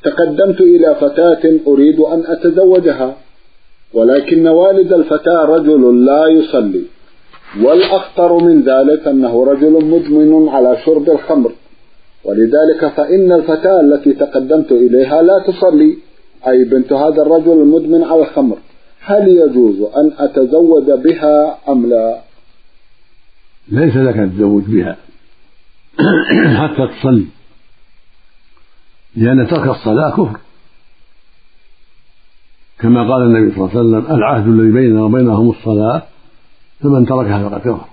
تقدمت إلى فتاة أريد أن أتزوجها، ولكن والد الفتاة رجل لا يصلي، والأخطر من ذلك أنه رجل مدمن على شرب الخمر، ولذلك فإن الفتاة التي تقدمت إليها لا تصلي، أي بنت هذا الرجل المدمن على الخمر، هل يجوز أن أتزوج بها أم لا؟ ليس لك أن تتزوج بها حتى تصلي، لأن ترك الصلاة كفر، كما قال النبي صلى الله عليه وسلم: العهد الذي بيننا وبينهم الصلاة، فمن تركها فقد كفر.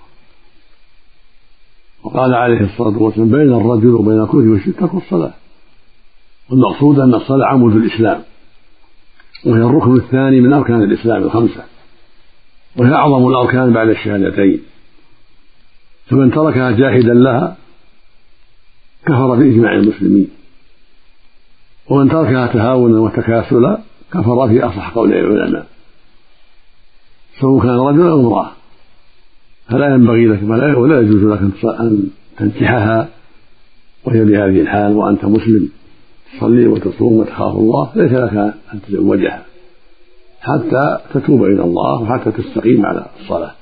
وقال عليه الصلاة والسلام: بين الرجل وبين الكفر والشرك ترك الصلاة. والمقصود أن الصلاة عمود الإسلام، وهي الركن الثاني من أركان الإسلام الخمسة، وهي أعظم الأركان بعد الشهادتين، فمن تركها جاحدا لها كفر بإجماع المسلمين، ومن تركها تهاونا وتكاسلا كفر في أصح قول العلماء، سواء كان رجلا أو امرأة. فلا ينبغي لك ولا يجوز لك أن تنكحها وهي بهذه الحال وأنت مسلم تصلي وتصوم وتخاف الله، ليس لك أن تزوجها حتى تتوب إلى الله وحتى تستقيم على الصلاة.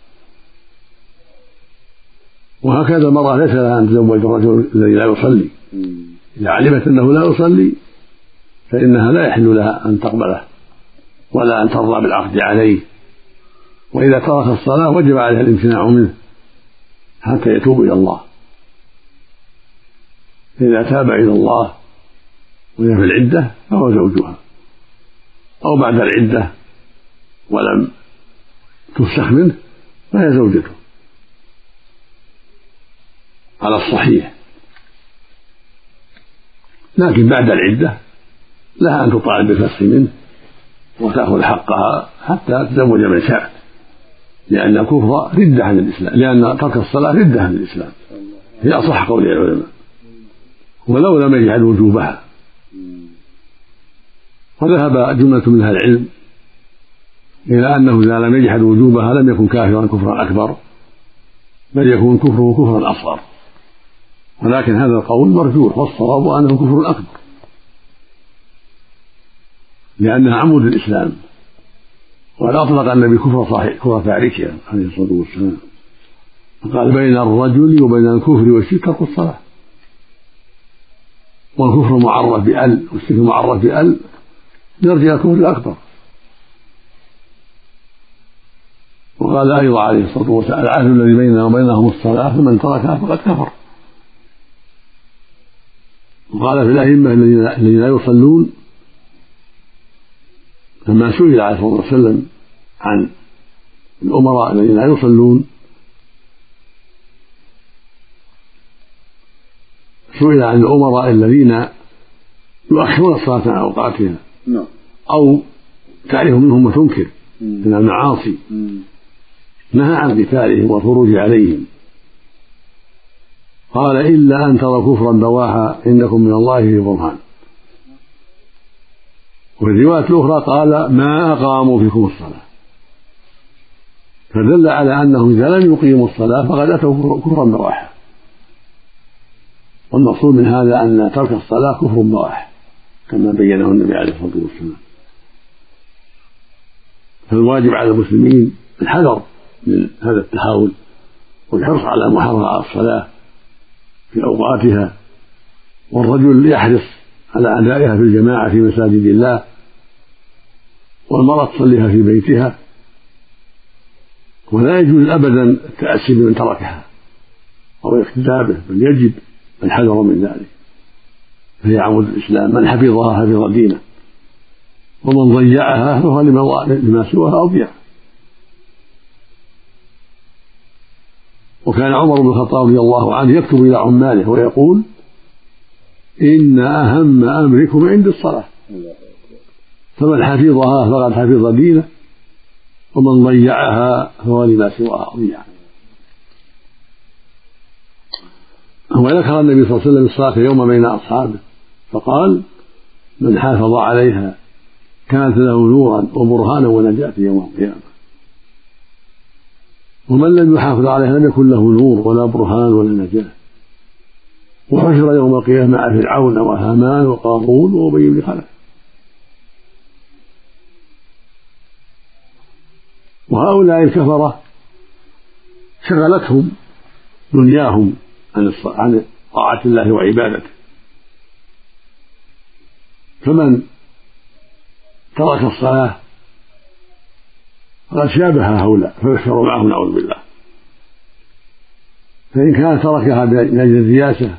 وهكذا المرأة ليس لها أن تزوج الرجل الذي لا يصلي، إذا علمت أنه لا يصلي فإنها لا يحل لها أن تقبله ولا أن ترضى بالعقد عليه، وإذا ترك الصلاة وجب عليها الامتناع منه حتى يتوب إلى الله. إذا تاب إلى الله وهي في العدة فهو زوجها، أو بعد العدة ولم تفسخ منه فهي زوجته على الصحيح، لكن بعد العدة لها أن تطالب بالفسخ منه وتأخذ حقها حتى تزوج من شاءت، لأن الكفر ردة عن الإسلام، لأن ترك الصلاة ردة عن الإسلام هي أصح قول العلماء، ولو لم يجعل وجوبها. وذهب جملة من أهل العلم إلى أنه إذا لم يجحد وجوبها لم يكن كافرا كفرا أكبر، بل يكون كفره كفرا أصغر، ولكن هذا القول مرجوح، والصواب أنه كفر أكبر، لأنها عمود الإسلام. وقد أطلق النبي كفر فارسها عليه الصلاة والسلام، فقال: بين الرجل وبين الكفر والشرك ترك الصلاة. والكفر معرف بأل والشرك معرف بأل يرجع الكفر الأكبر. وقال أيضا عليه الصلاة والسلام: العهد الذي بيننا وبينهم الصلاة، فمن تركها فقد كفر. وقال في الأئمة الذين لا يصلون، لما سئل عليه الصلاة والسلام عن الأمراء الذين لا يصلون، سئل عن الأمراء الذين يؤخرون الصلاة عن أوقاتها أو تعرف منهم وتنكر من المعاصي، نهى عن قتالهم والخروج عليهم، قال: إلا أن ترى كفرا بواحا عندكم من الله في برهان. وفي الرواية الأخرى قال: ما أقاموا فيكم الصلاة، فدل على أنهم إذا لم يقيموا الصلاة فقد أتوا كفرا بواحا. والمقصود من هذا أن ترك الصلاة كفر بواح كما بينه النبي عليه الصلاة والسلام. فالواجب على المسلمين الحذر من هذا التحاول والحرص على محافظة الصلاة في أوقاتها، والرجل يحرص على أدائها في الجماعة في مساجد الله، والمرأة تصليها في بيتها، ولا يجوز أبدا التأسي بمن تركها أو الاقتداء به، بل يجب الحذر من ذلك. فهي عمود الإسلام، من حفظها حفظ دينه، ومن ضيعها فهو لما سواها أضيع. وكان عمر بن الخطاب رضي الله عنه يكتب إلى عماله ويقول: إن أهم أمركم عند الصلاة، فمن حفظها فقد حفظ دينه، ومن ضيعها فهو لما سواها أضيع. وذكر النبي صلى الله عليه وسلم الصلاة يوم بين أصحابه فقال: من حافظ عليها كانت له نورا وبرهانا ونجاة يوم القيامة، ومن لم يحافظ عليها لم يكن له نور ولا برهان ولا نجاة. وحشر يوم القيامة مع فرعون وهامان وقارون وأبي بن خلف. وهؤلاء الكفرة شغلتهم دنياهم عن طاعة الله وعبادته، فمن ترك الصلاة فقد شابه هؤلاء فيحشر معهم نعوذ بالله. فإن كان تركها من أجل الرياسة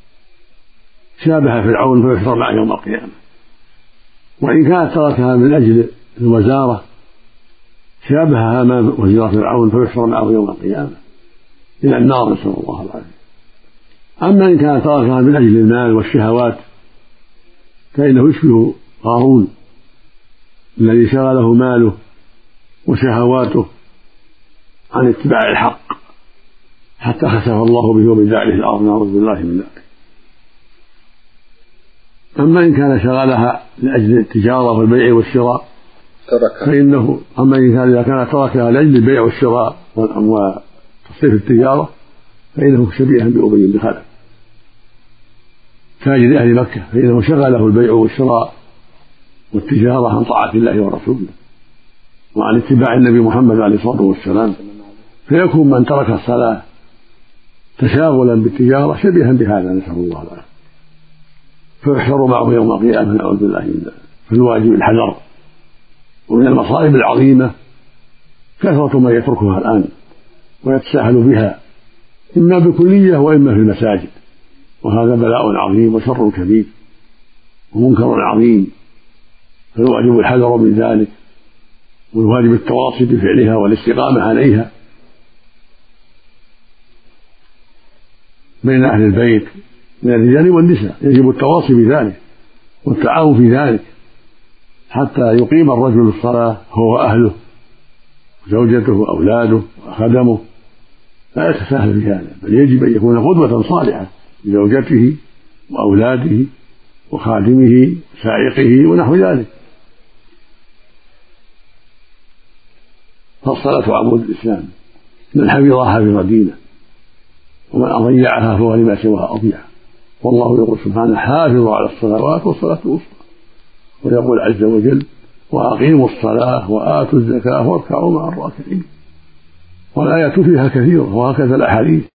شابه فرعون فيحشر معه يوم القيامة، وإن كانت تركها من أجل الوزارة شابه هامان وزير فرعون فيحشر معه يوم القيامة إلى النار، نسأل الله العافية. أما إن كانت تركها من أجل المال والشهوات فإنه يشبه قارون الذي شغله ماله وشهواته عن اتباع الحق حتى خسف الله به وبداره الأرض، نعوذ بالله من ذلك. أما إن كان شغلها لأجل التجارة والبيع والشراء فإنه إذا كان تركها لأجل البيع والشراء وتصريف التجارة فإنه شبيه بأبي بن خلف تاجر أهل مكة، فإنه شغله البيع والشراء والتجارة عن طاعة الله ورسوله وعن اتباع النبي محمد عليه الصلاة والسلام، فيكون من ترك الصلاة تشاغلا بالتجارة شبيها بهذا، نسأل الله العافية، فيحشر معه يوم القيامة نعوذ بالله من ذلك. فالواجب الحذر. ومن المصائب العظيمة كثرة من يتركها الآن ويتساهل بها إما بكلية وإما في المساجد، وهذا بلاء عظيم وشر كبير ومنكر عظيم، فالواجب الحذر من ذلك، والواجب التواصي بفعلها والاستقامة عليها بين أهل البيت من الرجال والنساء، يجب التواصي بذلك والتعاون في ذلك حتى يقيم الرجل الصلاة هو وأهله وزوجته وأولاده وخدمه، لا يتساهل في هذا، بل يجب أن يكون قدوة صالحة لزوجته وأولاده وخادمه سائقه ونحو ذلك. فالصلاة عمود الإسلام، من حفظها حفظ دينه، ومن أضيعها فهو لما سواها أضيع. والله يقول سبحانه: حافظوا على الصلوات والصلاة الوسطى، ويقول عز وجل: وأقيموا الصلاة وآتوا الزكاة واركعوا مع الراكعين. والآيات فيها كثيرة وهكذا الأحاديث.